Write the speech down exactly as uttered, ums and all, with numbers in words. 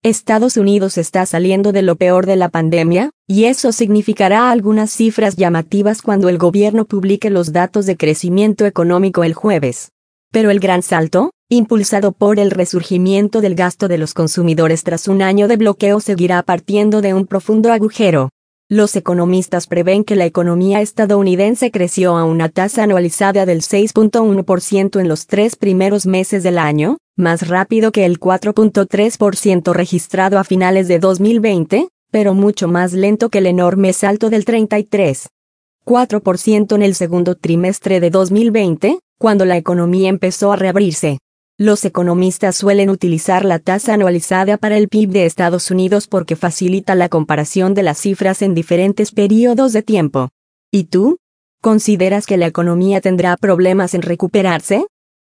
Estados Unidos está saliendo de lo peor de la pandemia, y eso significará algunas cifras llamativas cuando el gobierno publique los datos de crecimiento económico el jueves. Pero el gran salto, impulsado por el resurgimiento del gasto de los consumidores tras un año de bloqueo, seguirá partiendo de un profundo agujero. Los economistas prevén que la economía estadounidense creció a una tasa anualizada del seis punto uno por ciento en los tres primeros meses del año, más rápido que el cuatro punto tres por ciento registrado a finales de dos mil veinte, pero mucho más lento que el enorme salto del treinta y tres punto cuatro por ciento en el segundo trimestre de dos mil veinte, cuando la economía empezó a reabrirse. Los economistas suelen utilizar la tasa anualizada para el P I B de Estados Unidos porque facilita la comparación de las cifras en diferentes periodos de tiempo. ¿Y tú? ¿Consideras que la economía tendrá problemas en recuperarse?